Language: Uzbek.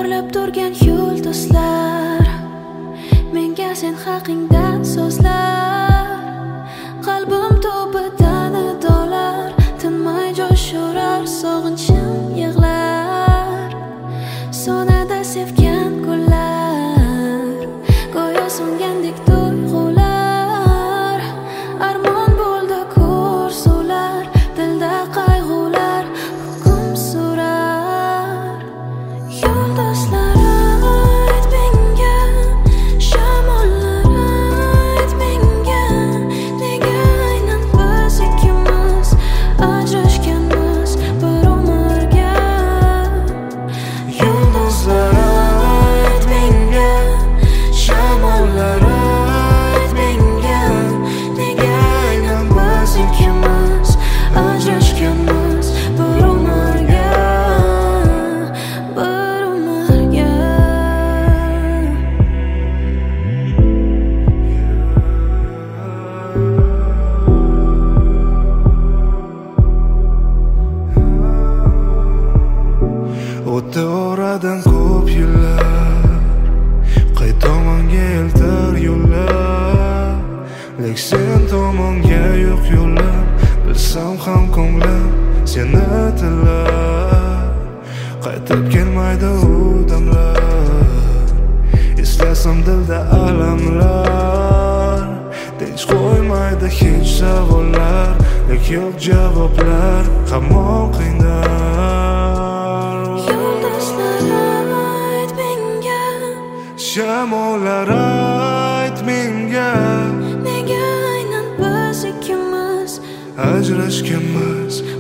porlab turgan yulduzlar, menga sen haqingda so'zlar. Qalbim tubida nidolar, tinmay joshurar, sog'inchim yig'lar. Sonada sevgan kunlar, go'yo so'ngandek tuyg'ular. Armon bo'ldi ko'rsuvlar, dilda qayg'ular hukm surar. Yulduzlar ayt menga, shamollar ayt menga, nega aynan biz ikkimiz ajrashganmiz bir umrga. Yulduzlar ayt menga, shamollar ayt menga, nega aynan biz ikkimiz ajrashganmiz bir umrga, bir umrga. O'tdi oradan ko'p yillar, qay tomonga eltar yo'llar. Lek sen tomonga yo'q yo'llar, bilsam ham ko'nglim seni tilar. Qaytib kelmaydi u damlar, eslasam dilda alamlar. Tinch qo'ymaydi hech savollar, lek yo'q javoblar, hamon qiynar. Yulduzlar ayt menga, Shamollar ayt menga, nega aynan biz ikkimiz ajrashganmiz